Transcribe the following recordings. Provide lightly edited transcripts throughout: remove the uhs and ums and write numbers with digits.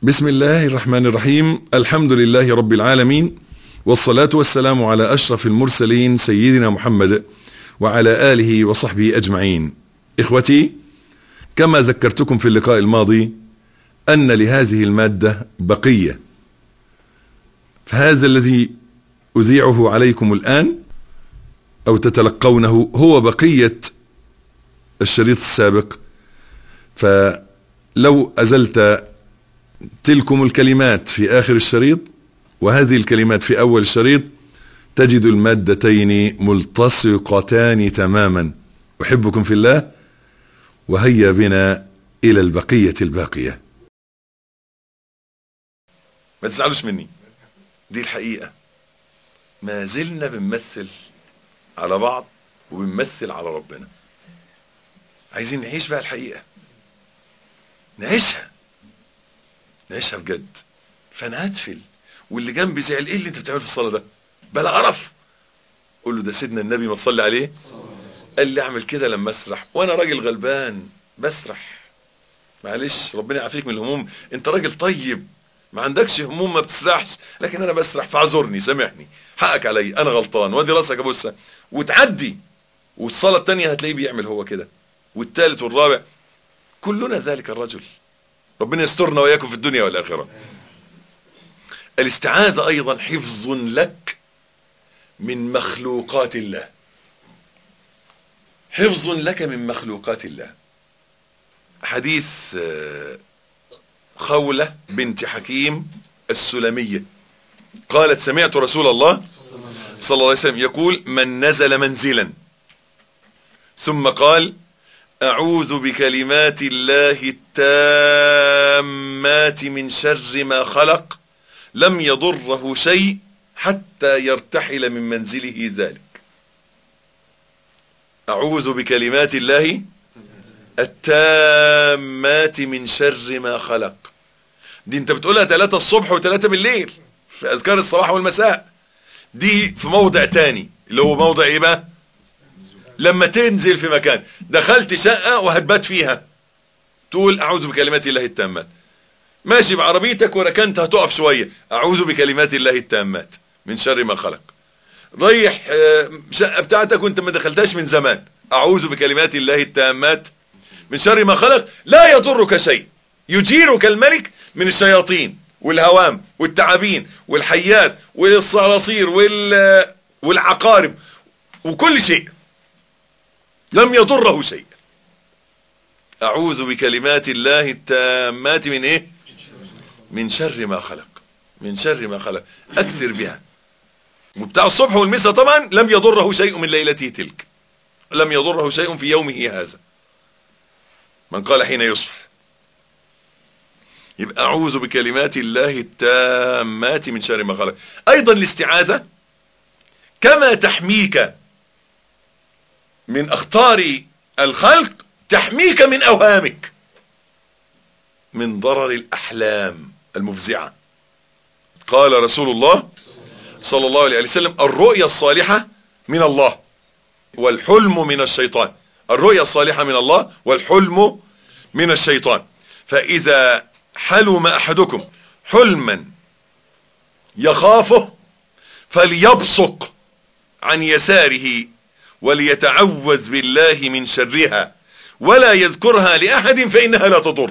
بسم الله الرحمن الرحيم. الحمد لله رب العالمين، والصلاة والسلام على أشرف المرسلين سيدنا محمد وعلى آله وصحبه أجمعين. إخوتي، كما ذكرتكم في اللقاء الماضي أن لهذه المادة بقية، فهذا الذي أذيعه عليكم الآن أو تتلقونه هو بقية الشريط السابق. فلو أزلت تلكم الكلمات في آخر الشريط وهذه الكلمات في أول الشريط تجد المادتين ملتصقتان تماما. أحبكم في الله، وهيا بنا إلى البقية الباقية. ما تزعلوش مني، دي الحقيقة. ما زلنا بنمثل على بعض وبنمثل على ربنا. عايزين نعيش بقى الحقيقة، نعيشها بجد. فانا هتفل واللي جنبي زعل، ايه اللي انت بتعمله في الصلاة ده؟ بلا قرف. قول له ده سيدنا النبي ما تصلي عليه قال لي اعمل كده لما اسرح، وانا راجل غلبان بسرح. معلش، ربنا يعافيك من الهموم. انت راجل طيب ما عندكش هموم، ما بتسرحش، لكن انا بسرح، فاعذرني سامحني، حقك علي، انا غلطان، وادي راسك ابوسها وتعدي. والصلاة التانية هتلاقيه بيعمل هو كده، والتالت والرابع. كلنا ذلك الرجل. ربنا يسترنا وإياكم في الدنيا والآخرة. الاستعاذة أيضا حفظ لك من مخلوقات الله، حفظ لك من مخلوقات الله. حديث خولة بنت حكيم السلمية قالت: سمعت رسول الله صلى الله عليه وسلم يقول: من نزل منزلا ثم قال: أعوذ بكلمات الله التامات من شر ما خلق، لم يضره شيء حتى يرتحل من منزله ذلك. أعوذ بكلمات الله التامات من شر ما خلق. دي انت بتقولها 3 الصبح و3 بالليل في أذكار الصباح والمساء. دي في موضع تاني اللي هو موضع ايه بقى؟ لما تنزل في مكان، دخلت شقة وهتبات فيها، تقول أعوذ بكلمات الله التامات. ماشي بعربيتك وركنت هتقف شوية، أعوذ بكلمات الله التامات من شر ما خلق. ريح شقة بتاعتك وانت ما دخلتهاش من زمان، أعوذ بكلمات الله التامات من شر ما خلق، لا يضرك شيء، يجيرك الملك من الشياطين والهوام والتعابين والحيات والصراصير والعقارب وكل شيء، لم يضره شيء. أعوذ بكلمات الله التامات من إيه؟ من شر ما خلق، من شر ما خلق. أكثر بها. وبتاع الصبح والمساء طبعا: لم يضره شيء من ليلته تلك، لم يضره شيء في يومه هذا، من قال حين يصبح. يبقى أعوذ بكلمات الله التامات من شر ما خلق. أيضا الاستعاذة كما تحميك من أخطار الخلق تحميك من أوهامك، من ضرر الأحلام المفزعة. قال رسول الله صلى الله عليه وسلم: الرؤيا الصالحة من الله والحلم من الشيطان. الرؤيا الصالحة من الله والحلم من الشيطان. فإذا حلم أحدكم حلما يخافه فليبصق عن يساره وليتعوذ بالله من شرها ولا يذكرها لأحد فإنها لا تضر.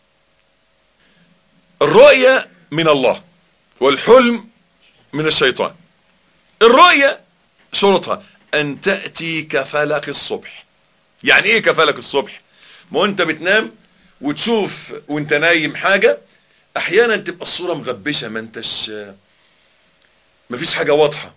الرؤيا من الله والحلم من الشيطان. الرؤيا شرطها أن تأتي كفلق الصبح. يعني إيه كفلق الصبح؟ ما أنت بتنام وتشوف وانت نايم حاجة، أحيانا تبقى الصورة مغبشة، ما فيش حاجة واضحة،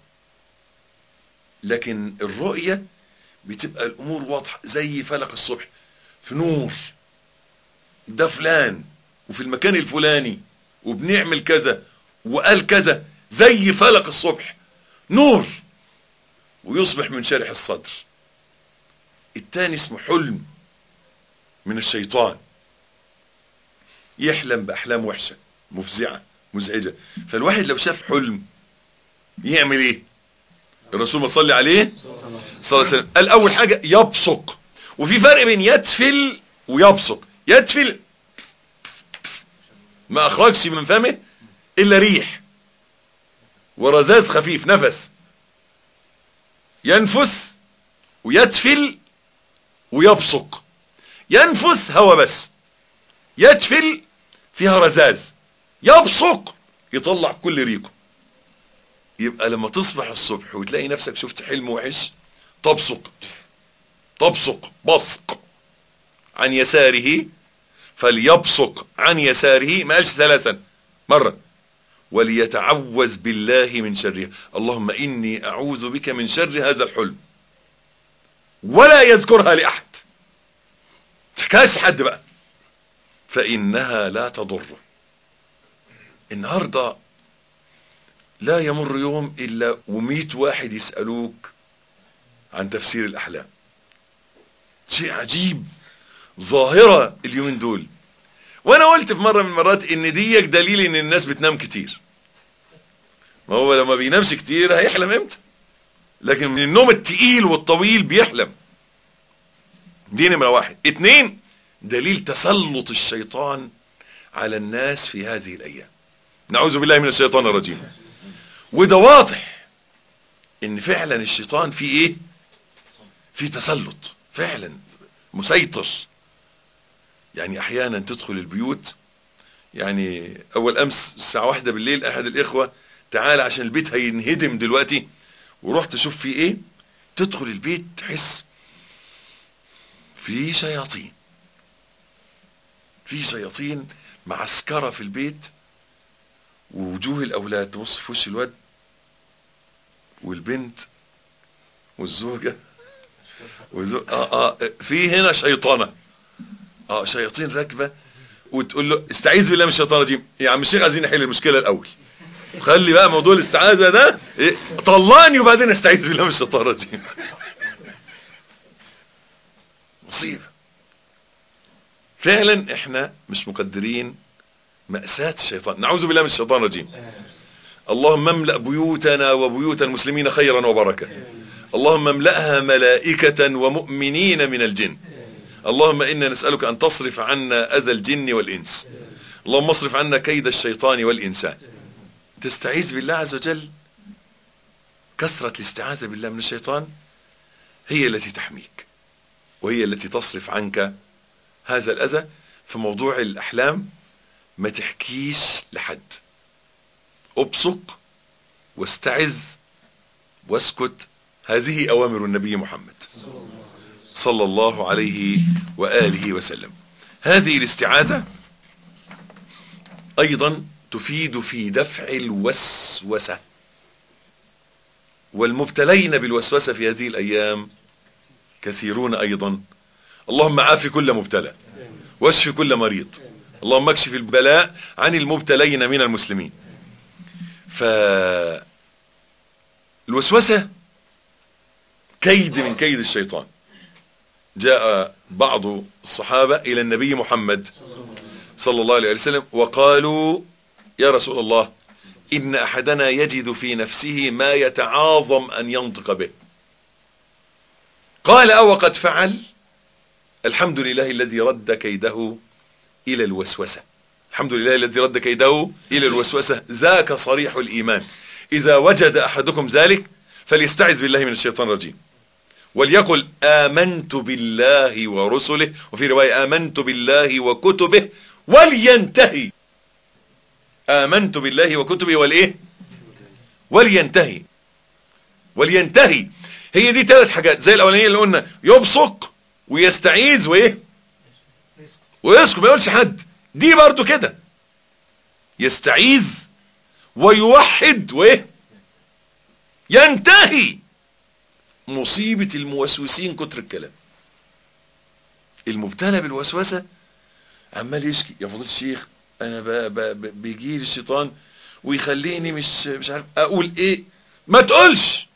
لكن الرؤية بتبقى الأمور واضحة زي فلق الصبح، في نور، ده فلان وفي المكان الفلاني وبنعمل كذا وقال كذا، زي فلق الصبح، نور، ويصبح منشرح الصدر. التاني اسمه حلم من الشيطان، يحلم بأحلام وحشة مفزعة مزعجة. فالواحد لو شاف حلم يعمل ايه؟ الرسول ما صلي عليه صلى الله عليه وسلم قال اول حاجة يبصق. وفي فرق بين يتفل ويبصق. يتفل ما اخرجش من فمه الا ريح ورذاذ خفيف، نفس. ينفث ويتفل ويبصق. ينفث هوا بس، يتفل فيها رذاذ، يبصق يطلع كل ريقه. يبقى لما تصبح الصبح وتلاقي نفسك شفت حلم وحش، تبصق بصق عن يساره، فليبصق عن يساره، ما قالش 3 مرة، وليتعوذ بالله من شرها. اللهم إني أعوذ بك من شر هذا الحلم، ولا يذكرها لأحد، تحكاش حد بقى، فإنها لا تضره. النهاردة لا يمر يوم إلا و100 واحد يسألوك عن تفسير الأحلام. شيء عجيب، ظاهرة اليومين دول. وانا قلت في مرة من المرات ان ديك دليل ان الناس بتنام كتير. ما هو لما بينامش كتير هيحلم امتى؟ لكن من النوم التقيل والطويل بيحلم. دي نمرة 1. 2، دليل تسلط الشيطان على الناس في هذه الايام. نعوذ بالله من الشيطان الرجيم. وده واضح ان فعلا الشيطان فيه ايه؟ فيه تسلط فعلا مسيطر. يعني احيانا تدخل البيوت، يعني اول امس الساعة 1 بالليل احد الاخوة تعال عشان البيت هينهدم دلوقتي، ورحت اشوف فيه ايه. تدخل البيت تحس في شياطين معسكرة في البيت، ووجوه الاولاد تبص في وش الواد والبنت والزوجة في هنا شيطانة، شياطين راكبة، وتقول له استعيذ بالله من الشيطان الرجيم. يا عم الشيخ عايزين نحل المشكلة الاول، خلي بقى موضوع الاستعاذة ده طلعني وبعدين استعيذ بالله من الشيطان الرجيم. مصيبة فعلا. احنا مش مقدرين مأساة الشيطان. نعوذ بالله من الشيطان الرجيم. اللهم املأ بيوتنا وبيوت المسلمين خيرا وبركة. اللهم املأها ملائكة ومؤمنين من الجن. اللهم إنا نسألك أن تصرف عنا أذى الجن والإنس. اللهم اصرف عنا كيد الشيطان والإنسان. تستعيذ بالله عز وجل. كثرة الاستعاذة بالله من الشيطان هي التي تحميك، وهي التي تصرف عنك هذا الأذى. في موضوع الأحلام ما تحكيش لحد، ابصق واستعذ واسكت. هذه أوامر النبي محمد صلى الله عليه وآله وسلم. هذه الاستعاذة أيضا تفيد في دفع الوسوسة، والمبتلين بالوسوسة في هذه الأيام كثيرون أيضا. اللهم عافي كل مبتلى واشفي كل مريض. اللهم اكشف البلاء عن المبتلين من المسلمين. فالوسوسة كيد من كيد الشيطان. جاء بعض الصحابة إلى النبي محمد صلى الله عليه وسلم وقالوا يا رسول الله إن أحدنا يجد في نفسه ما يتعاظم أن ينطق به. قال أو قد فعل؟ الحمد لله الذي رد كيده إلى الوسوسة. الحمد لله الذي رد كيده إلى الوسوسة. ذاك صريح الإيمان. إذا وجد أحدكم ذلك فليستعذ بالله من الشيطان الرجيم وليقل آمنت بالله ورسله، وفي رواية آمنت بالله وكتبه، ولينتهي. آمنت بالله وكتبه والإيه؟ ولينتهي. هي دي 3 حاجات زي الأولانية اللي قلنا، يبصق ويستعيذ وإيه؟ ويسكت ما يقولش حد. دي برضو كده، يستعيذ ويوحد وإيه؟ ينتهي. مصيبة الموسوسين كتر الكلام. المبتلى بالوسوسة عمال يشكي يا فضيلة الشيخ انا بيجي لي الشيطان ويخليني مش عارف اقول ايه. ما تقولش.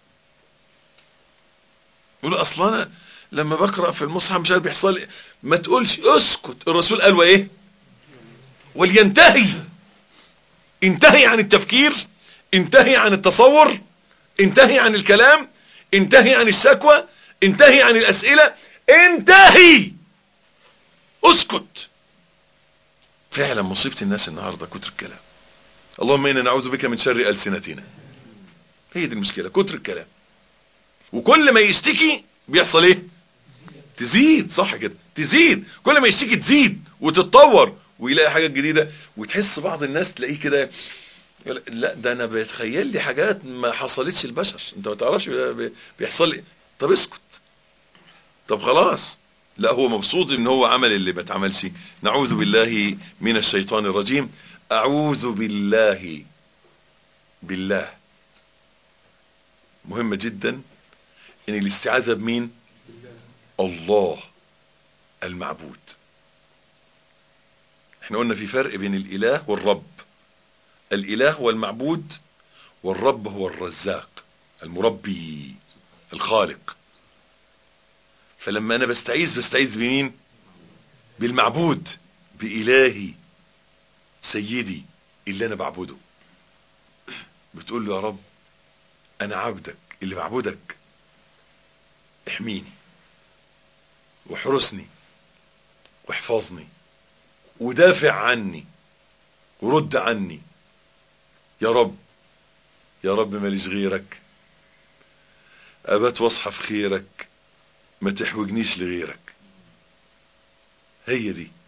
يقول اصلا انا لما بقرأ في المصحف مش عارف بيحصل ايه. ما تقولش، اسكت. الرسول قال وايه؟ ولينتهي. انتهي عن التفكير، انتهي عن التصور، انتهي عن الكلام، انتهي عن الشكوى، انتهي عن الأسئلة، انتهي. اسكت. فعلا مصيبة الناس النهاردة كتر الكلام. اللهم إنا نعوذ بك من شر ألسنتنا. هي دي المشكلة، كتر الكلام. وكل ما يشتكي بيحصل ايه؟ تزيد. صح كده، تزيد. كل ما يشتكي تزيد وتتطور ويلاقي حاجات جديدة. وتحس بعض الناس تلاقيه كده، لا ده انا بتخيل لي حاجات ما حصلتش البشر، انت ما تعرفش بيحصل لي. طب اسكت، طب خلاص. لا هو مبسوط ان هو عمل اللي ما اتعملش. نعوذ بالله من الشيطان الرجيم. اعوذ بالله. بالله مهمة جدا ان الاستعاذة بمين؟ الله المعبود. احنا قلنا في فرق بين الاله والرب. الاله هو المعبود، والرب هو الرزاق المربي الخالق. فلما انا بستعيذ بمين؟ بالمعبود، بإلهي سيدي اللي انا بعبده. بتقول له يا رب انا عبدك اللي بعبدك، احميني واحرسني واحفظني ودافع عني ورد عني يا رب. يا رب ماليش غيرك، ابات واصحى في خيرك، ما تحوجنيش لغيرك. هي دي.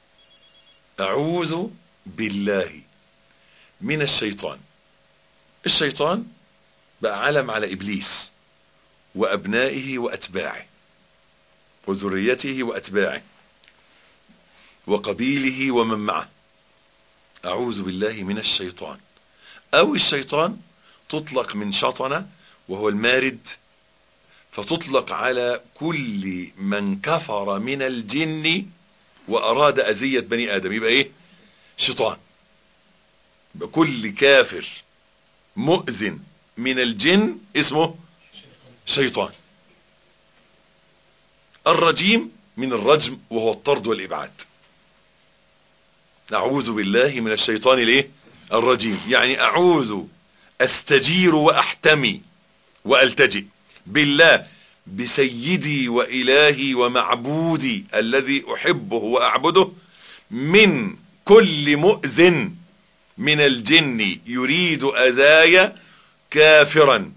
اعوذ بالله من الشيطان. الشيطان بقى علم على ابليس وابنائه واتباعه وذريته واتباعه وقبيله ومن معه. اعوذ بالله من الشيطان. او الشيطان تطلق من شطن وهو المارد، فتطلق على كل من كفر من الجن واراد اذية بني ادم، يبقى ايه؟ شيطان. يبقى كل كافر مؤذن من الجن اسمه شيطان. الرجيم من الرجم وهو الطرد والابعاد. اعوذ بالله من الشيطان الايه؟ الرجيم. يعني اعوذ، استجير واحتمي والتجئ بالله، بسيدي وإلهي ومعبودي الذي أحبه وأعبده، من كل مؤذن من الجن يريد أذايا كافرا،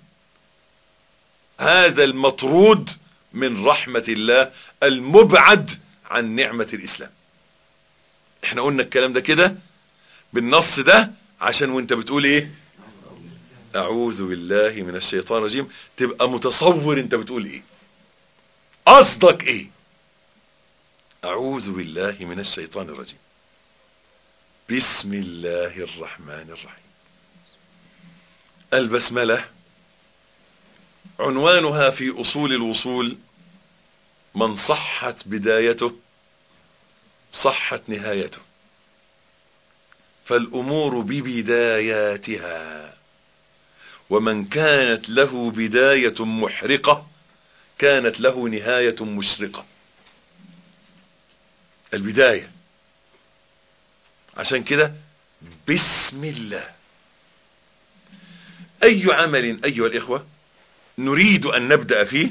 هذا المطرود من رحمة الله المبعد عن نعمة الإسلام. احنا قلنا الكلام ده كده بالنص ده عشان وانت بتقول ايه؟ اعوذ بالله من الشيطان الرجيم، تبقى متصور انت بتقول ايه، قصدك ايه. اعوذ بالله من الشيطان الرجيم. بسم الله الرحمن الرحيم. البسملة عنوانها في اصول الوصول: من صحت بدايته صحت نهايته، فالامور ببداياتها، ومن كانت له بداية محرقة كانت له نهاية مشرقة. البداية. عشان كده بسم الله. أي عمل أيها الإخوة نريد أن نبدأ فيه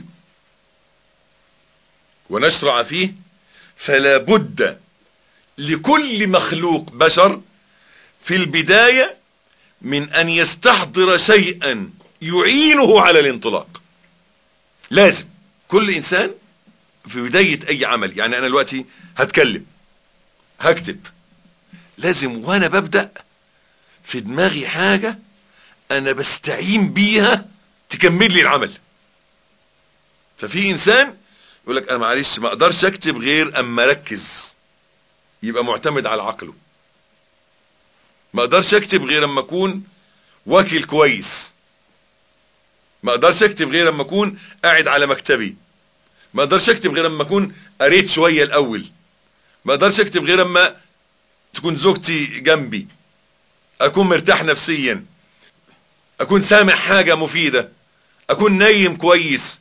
ونشرع فيه، فلا بد لكل مخلوق بشر في البداية من أن يستحضر شيئا يعينه على الانطلاق. لازم كل إنسان في بداية أي عمل، يعني أنا دلوقتي هتكلم هكتب، لازم وأنا ببدأ في دماغي حاجة أنا بستعين بيها تكمل لي العمل. ففي إنسان يقول لك أنا معلش ما أقدرش أكتب غير أما أركز، يبقى معتمد على عقله. ما أقدرش أكتب غير أما أكون واكل كويس. ما أقدرش أكتب غير أما أكون قاعد على مكتبي. ما أقدرش أكتب غير أما أكون قريت شوية الأول. ما أقدرش أكتب غير أما تكون زوجتي جنبي، أكون مرتاح نفسيا، أكون سامع حاجة مفيدة، أكون نايم كويس.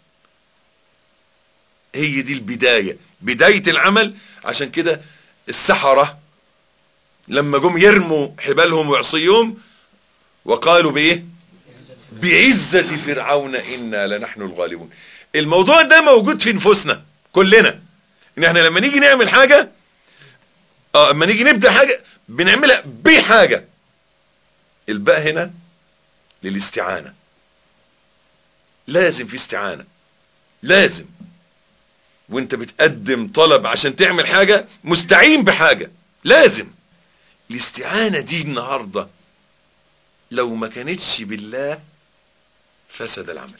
هي دي البداية، بداية العمل. عشان كده السحرة لما جم يرموا حبالهم وعصيهم وقالوا بإيه؟ بعزة فرعون إنا لنحن الغالبون. الموضوع ده موجود في نفوسنا كلنا، إن احنا لما نيجي نعمل حاجة اما نيجي نبدأ حاجة بنعملها بحاجة. الباء هنا للاستعانة، لازم في استعانة، لازم وانت بتقدم طلب عشان تعمل حاجة مستعين بحاجة، لازم. الاستعانة دي النهاردة لو ما كانتش بالله فسد العمل.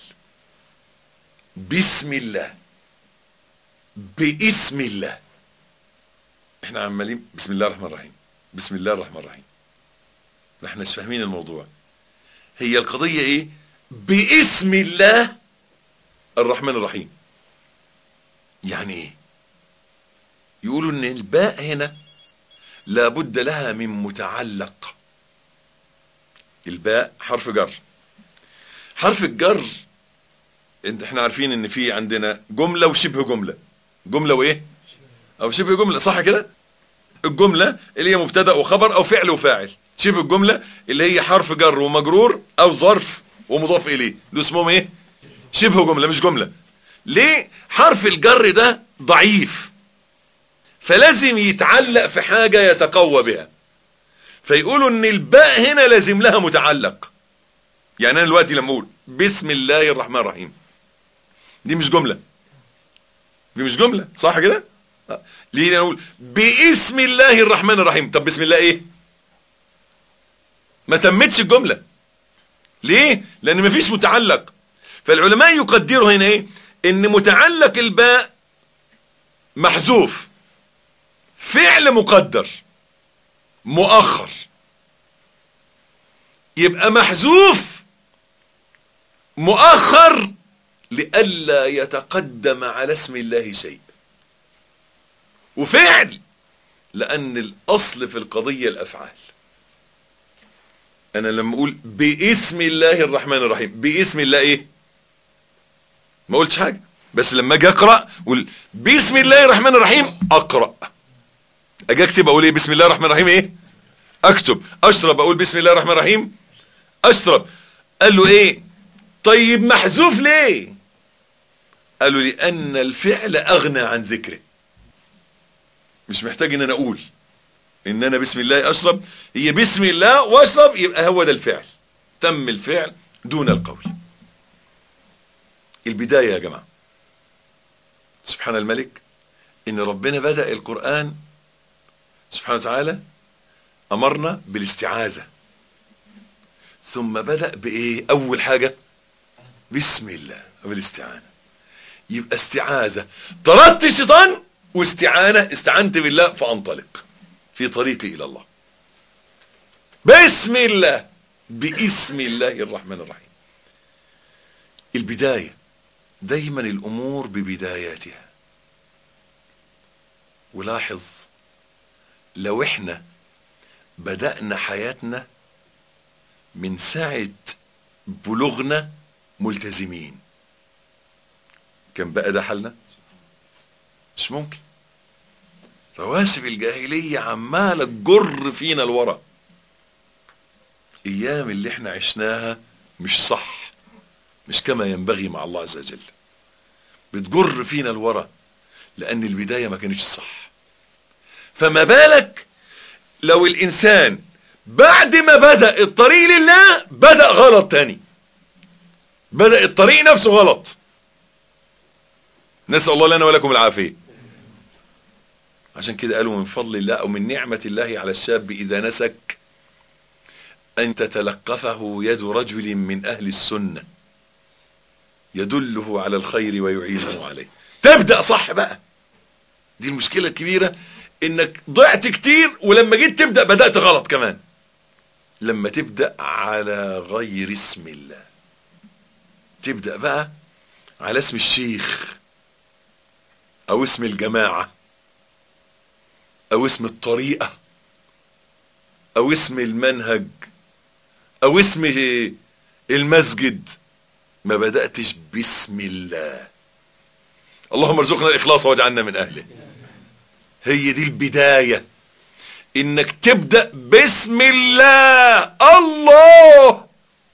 بسم الله، باسم الله. احنا عمالين بسم الله الرحمن الرحيم، بسم الله الرحمن الرحيم، احنا مش فاهمين الموضوع. هي القضية ايه؟ باسم الله الرحمن الرحيم. يعني ايه؟ يقولوا ان الباء هنا لابد لها من متعلق. الباء حرف جر، حرف الجر احنا عارفين ان في عندنا جملة وشبه جملة، جملة وايه او شبه جملة، صح كده؟ الجملة اللي هي مبتدأ وخبر او فعل وفاعل، شبه الجملة اللي هي حرف جر ومجرور او ظرف ومضاف اليه، ده اسمهم ايه؟ شبه جملة مش جملة. ليه؟ حرف الجر ده ضعيف، فلازم يتعلق في حاجة يتقوى بها، فيقولوا ان الباء هنا لازم لها متعلق. يعني انا دلوقتي لما اقول بسم الله الرحمن الرحيم، دي مش جملة، دي مش جملة، صح كده؟ ليه نقول باسم الله الرحمن الرحيم؟ طب بسم الله ايه؟ ما تمتش الجملة. ليه؟ لان مفيش متعلق. فالعلماء يقدروا هنا ايه؟ ان متعلق الباء محذوف، فعل مقدر مؤخر، يبقى محذوف مؤخر لئلا يتقدم على اسم الله شيء، وفعل لأن الأصل في القضية الأفعال. أنا لما أقول باسم الله الرحمن الرحيم، باسم الله إيه؟ ما قلتش حاجة، بس لما أجي أقرأ أقول باسم الله الرحمن الرحيم أقرأ. أجي أكتب أقول إيه؟ بسم الله الرحمن الرحيم إيه؟ أكتب. أشرب أقول بسم الله الرحمن الرحيم أشرب. قال له إيه؟ طيب محذوف ليه؟ قالوا لأن الفعل أغنى عن ذكره، مش محتاج ان انا اقول ان انا بسم الله اشرب، هي بسم الله واشرب، يبقى هو ده الفعل، تم الفعل دون القول. البداية يا جماعة سبحان الملك ان ربنا بدأ القرآن سبحانه وتعالى امرنا بالاستعاذة، ثم بدأ بايه؟ اول حاجة بسم الله بالاستعانة. يبقى استعاذة طردت الشيطان، واستعانة استعنت بالله فانطلق في طريقي الى الله. بسم الله، باسم الله الرحمن الرحيم. البداية دايما الامور ببداياتها. ولاحظ لو احنا بدأنا حياتنا من ساعة بلوغنا ملتزمين، كان بقى ده حالنا؟ مش ممكن. رواسب الجاهلية عمالة تجر فينا الورا. ايام اللي احنا عشناها مش صح، مش كما ينبغي مع الله عز وجل، بتجر فينا الورا لان البداية ما كانتش صح. فما بالك لو الانسان بعد ما بدأ الطريق لله بدأ غلط تاني، بدأ الطريق نفسه غلط. نسأل الله لنا ولكم العافية. عشان كده قالوا من فضل الله او من نعمة الله على الشاب اذا نسك ان تتلقفه يد رجل من اهل السنة يدله على الخير ويعينه عليه. تبدأ صح بقى. دي المشكلة الكبيرة، انك ضعت كتير ولما جيت تبدأ بدأت غلط كمان. لما تبدأ على غير اسم الله، تبدأ بقى على اسم الشيخ او اسم الجماعة او اسم الطريقة او اسم المنهج او اسم المسجد، ما بدأتش باسم الله. اللهم ارزقنا الاخلاص واجعلنا من اهله. هي دي البداية، انك تبدأ باسم الله. الله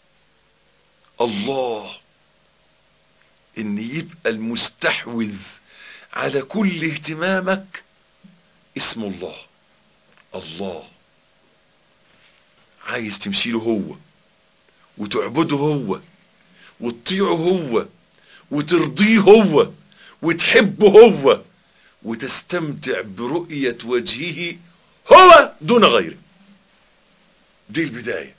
الله، ان يبقى المستحوذ على كل اهتمامك اسم الله. الله. عايز تمشي له هو وتعبده هو وتطيعه هو وترضيه هو وتحبه هو وتستمتع برؤية وجهه هو دون غيره. دي البداية.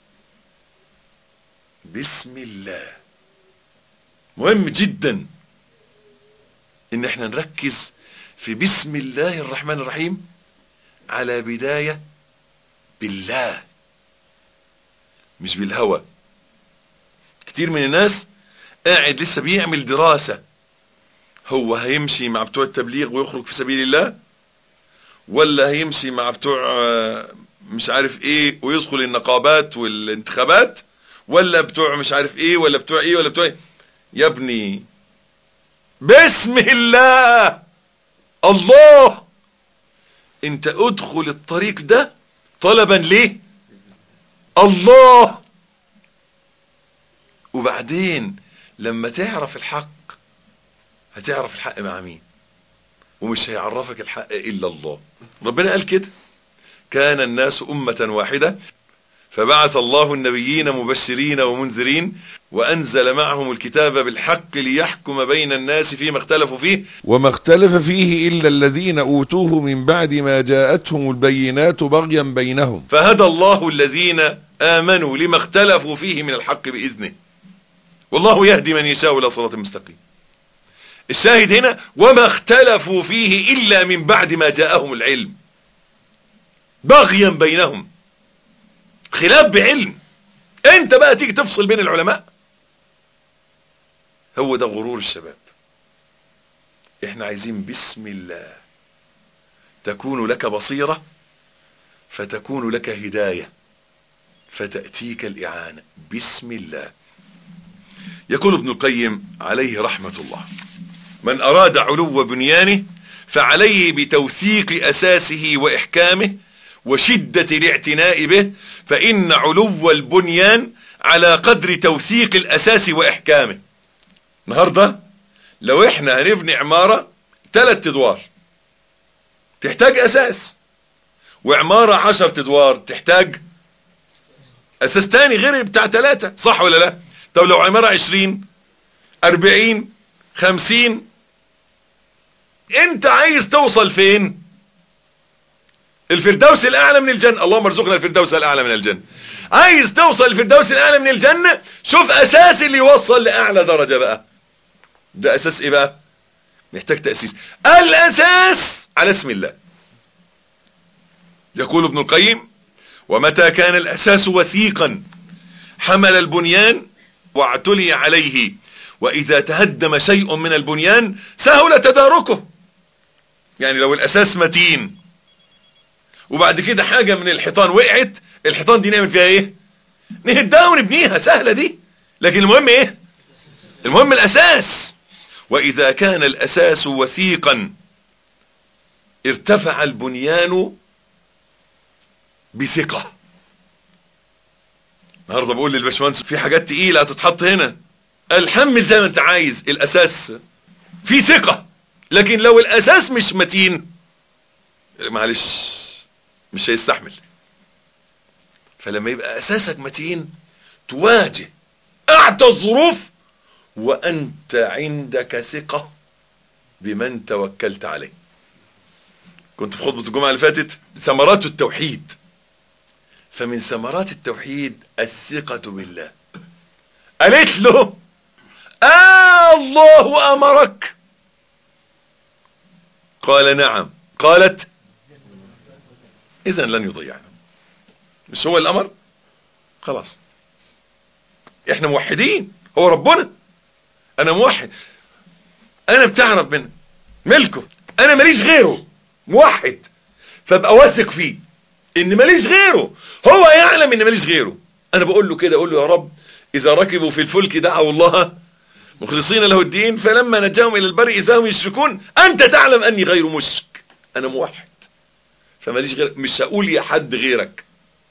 بسم الله. مهم جدا ان احنا نركز في بسم الله الرحمن الرحيم على بداية بالله مش بالهوى. كتير من الناس قاعد لسه بيعمل دراسة، هو هيمشي مع بتوع التبليغ ويخرج في سبيل الله، ولا هيمشي مع بتوع مش عارف ايه ويدخل النقابات والانتخابات، ولا بتوع مش عارف ايه ولا بتوع ايه ولا بتوع ايه. يا ابني بسم الله الله، انت ادخل الطريق ده طلبا ليه الله. وبعدين لما تعرف الحق هتعرف الحق مع مين، ومش هيعرفك الحق الا الله. ربنا قال كده: كان الناس أمة واحدة فبعث الله النبيين مبشرين ومنذرين وأنزل معهم الكتاب بالحق ليحكم بين الناس فيما اختلفوا فيه وما اختلف فيه إلا الذين أوتوه من بعد ما جاءتهم البينات بغيا بينهم فهدى الله الذين آمنوا لما اختلفوا فيه من الحق بإذنه والله يهدي من يشاء إلى صراط مستقيم. الشاهد هنا: وما اختلفوا فيه إلا من بعد ما جاءهم العلم بغيا بينهم. خلاف بعلم، انت بقى تيجي تفصل بين العلماء. هو ده غرور الشباب. احنا عايزين بسم الله تكون لك بصيرة فتكون لك هداية فتأتيك الإعانة. بسم الله. يقول ابن القيم عليه رحمة الله: من أراد علو بنيانه فعليه بتوثيق أساسه وإحكامه وشدة الاعتناء به، فإن علو البنيان على قدر توثيق الأساس وإحكامه. النهاردة لو احنا هنبني عمارة 3 أدوار تحتاج أساس، وعمارة 10 أدوار تحتاج أساس تاني غير بتاع 3، صح ولا لا؟ طب لو عمارة 20 40 50 انت عايز توصل فين؟ الفردوس الأعلى من الجنة. اللهم ارزقنا الفردوس الأعلى من الجنة. عايز توصل الفردوس الأعلى من الجنة، شوف أساس اللي يوصل لأعلى درجة بقى. ده أساس إيه بقى؟ محتاج تأسيس. الأساس على اسم الله. يقول ابن القيم: ومتى كان الأساس وثيقا حمل البنيان واعتلي عليه، وإذا تهدم شيء من البنيان سهل تداركه. يعني لو الأساس متين وبعد كده حاجة من الحيطان وقعت، الحيطان دي نعمل فيها ايه؟ نهدها ونبنيها، سهلة دي. لكن المهم ايه؟ المهم الأساس. وإذا كان الأساس وثيقا ارتفع البنيان بثقة. النهارده بقول للباشمهندس في حاجات تقيلة هتتحط هنا، الحمل زي ما انت عايز، الأساس في ثقة. لكن لو الأساس مش متين معلش مش هيستحمل. فلما يبقى أساسك متين تواجه أعتى الظروف وأنت عندك ثقة بمن توكلت عليه. كنت في خطبة الجمعة اللي فاتت ثمرات التوحيد، فمن ثمرات التوحيد الثقة بالله. قالت له: الله أمرك؟ قال: نعم. قالت: إذن لن يضيعنا. مش هو الأمر؟ خلاص احنا موحدين، هو ربنا. انا موحد، انا بتاع ربنا، ملكه، انا ماليش غيره، موحد. فابقى واثق فيه ان ماليش غيره، هو يعلم ان ماليش غيره. انا بقول له كده، اقول له: يا رب اذا ركبوا في الفلك دعوا الله مخلصين له الدين فلما نجاهم الى البر اذا هم يشركون انت تعلم اني غير مشرك. انا موحد فماليش غير، مش هقول يا حد غيرك.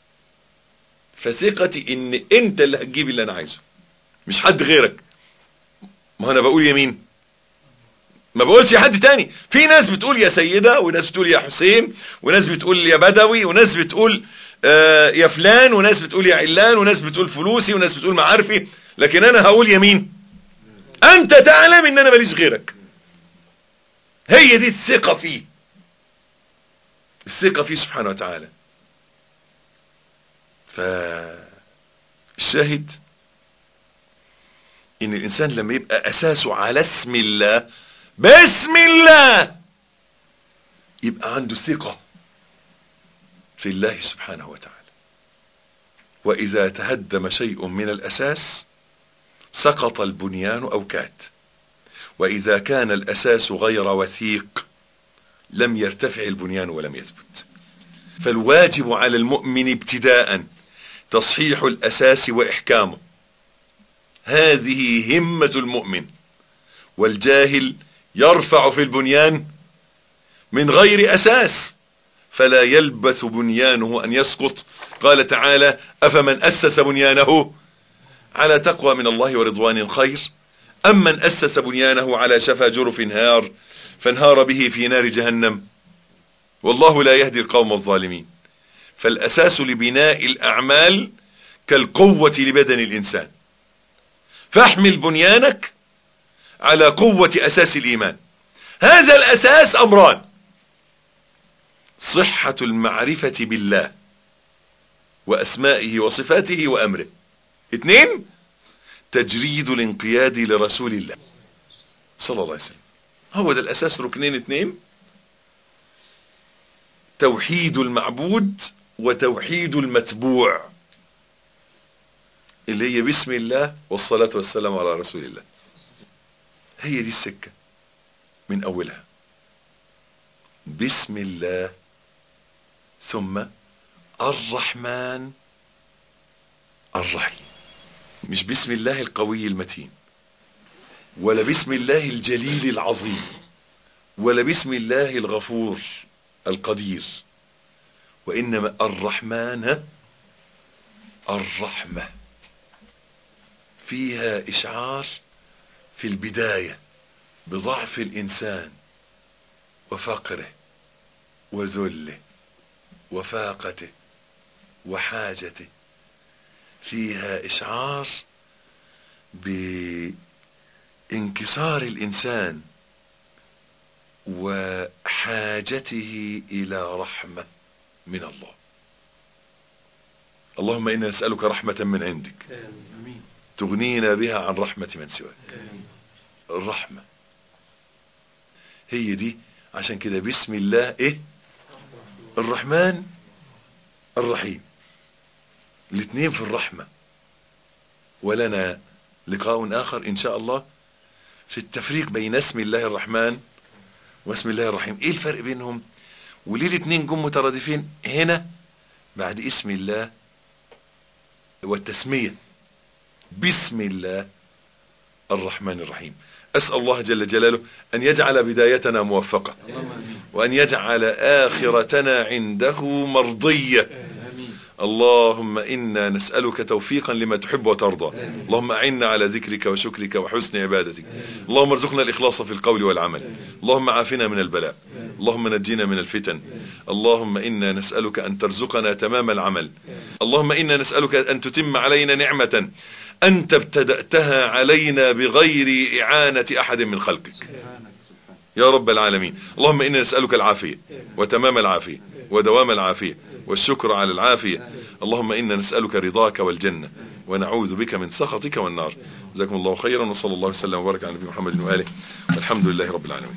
فثقتي ان انت اللي هتجيب اللي انا عايزه، مش حد غيرك. ما انا بقول يمين، ما بقولش يا حد تاني. في ناس بتقول يا سيدة، وناس بتقول يا حسين، وناس بتقول يا بدوي، وناس بتقول يا فلان، وناس بتقول يا علان، وناس بتقول فلوسي، وناس بتقول معارفي. لكن انا هقول يمين، انت تعلم ان انا ماليش غيرك. هي دي الثقة فيه، الثقة فيه سبحانه وتعالى. فالشاهد ان الانسان لما يبقى اساسه على اسم الله، بسم الله، يبقى عنده ثقة في الله سبحانه وتعالى. واذا تهدم شيء من الاساس سقط البنيان او كاد. واذا كان الاساس غير وثيق لم يرتفع البنيان ولم يثبت. فالواجب على المؤمن ابتداء تصحيح الاساس واحكامه، هذه همة المؤمن. والجاهل يرفع في البنيان من غير اساس فلا يلبث بنيانه ان يسقط. قال تعالى: افمن اسس بنيانه على تقوى من الله ورضوان خير ام من اسس بنيانه على شفا جرف هار فانهار به في نار جهنم والله لا يهدي القوم الظالمين. فالاساس لبناء الاعمال كالقوة لبدن الانسان، فاحمل بنيانك على قوة اساس الايمان. هذا الاساس امران: صحة المعرفة بالله واسمائه وصفاته وامره. 2: تجريد الانقياد لرسول الله صلى الله عليه وسلم. هو ده الاساس. ركنين 2: توحيد المعبود وتوحيد المتبوع، اللي هي بسم الله والصلاة والسلام على رسول الله. هي دي السكة من اولها، بسم الله ثم الرحمن الرحيم. مش بسم الله القوي المتين، ولا بسم الله الجليل العظيم، ولا بسم الله الغفور القدير، وإنما الرحمن الرحمة. فيها إشعار في البداية بضعف الإنسان وفقره وذله وفاقته وحاجته. فيها إشعار بانكسار الإنسان وحاجته إلى رحمة من الله. اللهم إنا نسألك رحمة من عندك تغنينا بها عن رحمة من سواك. الرحمة هي دي. عشان كده بسم الله إيه؟ الرحمن الرحيم. الاثنين في الرحمة. ولنا لقاء آخر إن شاء الله في التفريق بين اسم الله الرحمن واسم الله الرحيم. إيه الفرق بينهم؟ وليه الاثنين جم مترادفين هنا بعد اسم الله والتسمية بسم الله الرحمن الرحيم. أسأل الله جل جلاله أن يجعل بدايتنا موفقة، وأن يجعل آخرتنا عنده مرضية. اللهم إنا نسألك توفيقا لما تحب وترضى. اللهم أعنا على ذكرك وشكرك وحسن عبادتك. اللهم ارزقنا الإخلاص في القول والعمل. اللهم عافنا من البلاء. اللهم نجينا من الفتن. اللهم إنا نسألك أن ترزقنا تمام العمل. اللهم إنا نسألك أن تتم علينا نعمة أنت ابتدأتها علينا بغير إعانة أحد من خلقك يا رب العالمين. اللهم إنا نسألك العافية وتمام العافية ودوام العافية والشكر على العافية. اللهم إنا نسألك رضاك والجنة ونعوذ بك من سخطك والنار. جزاكم الله خيرا، وصلى الله وسلم وبارك على نبينا محمد وآله. الحمد لله رب العالمين.